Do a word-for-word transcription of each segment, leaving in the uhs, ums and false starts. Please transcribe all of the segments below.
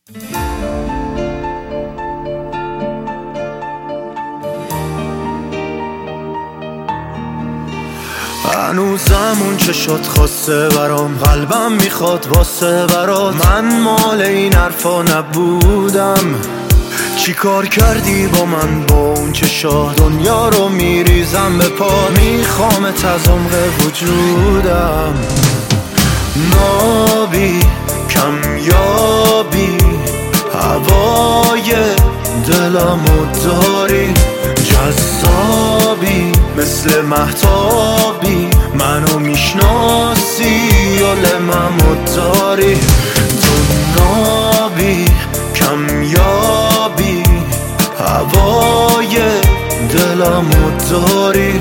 هنوزم اون چه شد خواسته برام، قلبم میخواد واسه برات. من مال این حرفا نبودم، چی کار کردی با من با اون چشا؟ دنیا رو میریزم به پا، میخوامت از عمق وجودم. نابی کمیابی هوای دلمو داری، جذابی مثل مهتابی، منو میشناسی یا لممو داری. تو نابی کمیابی هوای دلمو داری،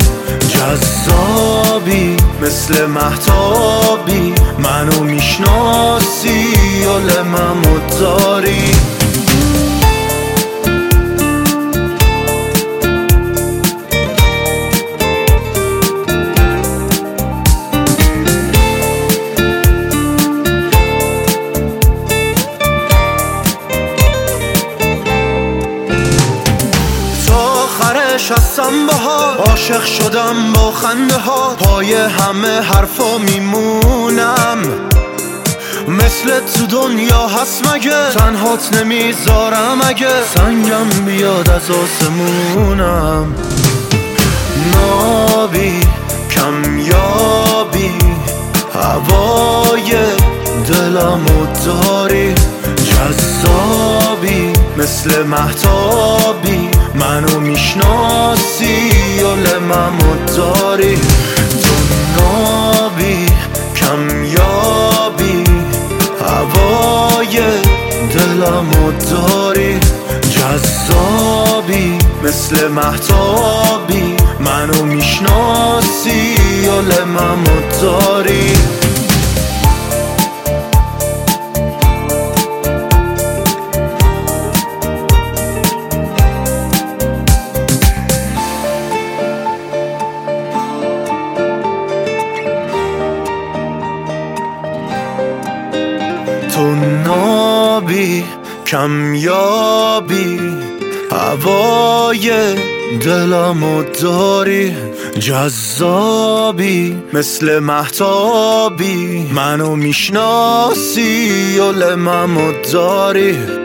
جذابی مثل مهتابی، منو میشناسی یا لممو داری. هستم باها، عاشق شدم با خنده ها، پای همه حرفا میمونم. مثل تو دنیا هست مگه؟ تنهات نمیذارم اگه سنگم بیاد از آسمونم. نابی کمیابی هوای دلمو داری، جذابی مثل مهتابی، منو میشناسی یا لممو داری. تو نابی کمیابی هوای دلمو داری، جذابی مثل مهتابی، منو میشناسی یا لممو داری. تو نابی کمیابی هوای دلمو داری، جذابی مثل مهتابی، منو میشناسی یا لممو داری.